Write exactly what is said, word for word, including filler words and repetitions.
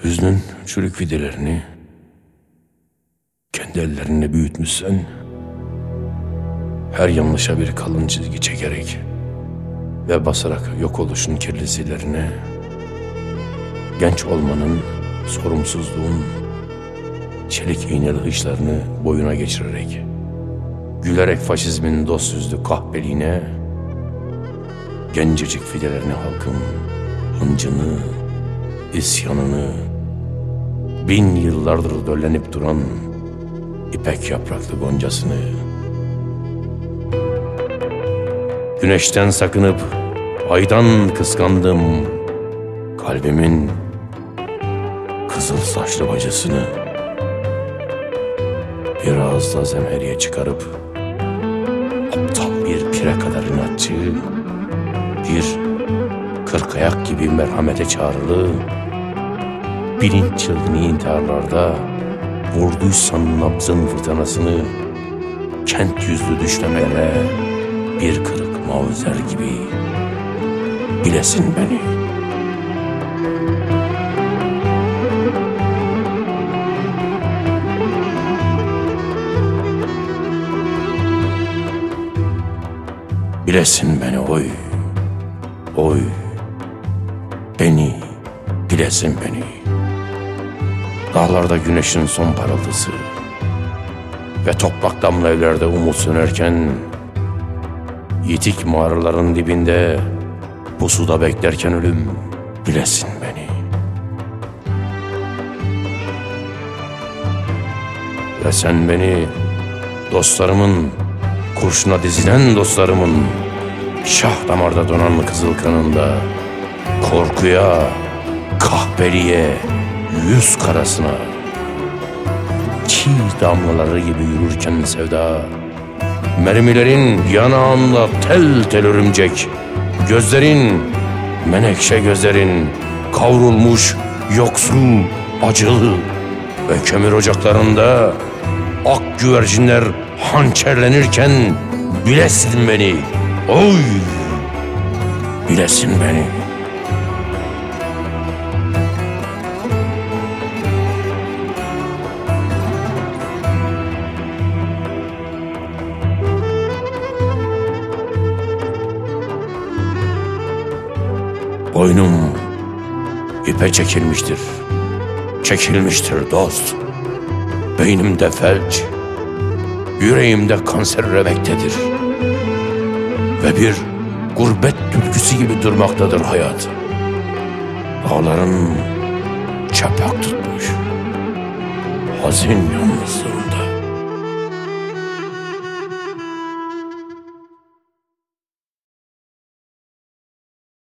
Hüznün çürük fidelerini kendi ellerinle büyütmüşsen, her yanlışa bir kalın çizgi çekerek ve basarak yok oluşun kirli silerine, genç olmanın, sorumsuzluğun çelik iğneli hışlarını boyuna geçirerek, gülerek faşizmin dost yüzlü kahpeliğine, gencecik fidelerini halkın hıncını, isyanını, bin yıllardır döllenip duran ipek yapraklı goncasını, güneşten sakınıp aydan kıskandım kalbimin kızıl saçlı bacısını, biraz da zemheriye çıkarıp aptal bir pire kadar inatçı, bir kırk ayak gibi merhamete çağrılı, bilinç çılgını intiharlarda vurduysan nabzın fırtınasını, kent yüzlü düşlemelere bir kırık mauzer gibi bilesin beni. Bilesin beni oy, oy, beni, bilesin beni. Dağlarda güneşin son parıltısı ve toprak damla evlerde umut sönerken, yitik mağaraların dibinde bu suda beklerken ölüm, bilesin beni. Ve sen beni dostlarımın, kurşuna dizilen dostlarımın şah damarda donan kızıl kanında, korkuya, kahpeliğe, yüz karasına, çiğ damlaları gibi yürürken sevda, mermilerin yanağında tel tel örümcek, gözlerin, menekşe gözlerin kavrulmuş, yoksul, acılı ve kömür ocaklarında ak güvercinler hançerlenirken bilesin beni, oy, bilesin beni. Boynum ipe çekilmiştir, çekilmiştir dost. Beynimde felç, yüreğimde kanser üremektedir. Ve bir gurbet türküsü gibi durmaktadır hayat. Dağların çapak tutmuş, hazin yalnızlığım.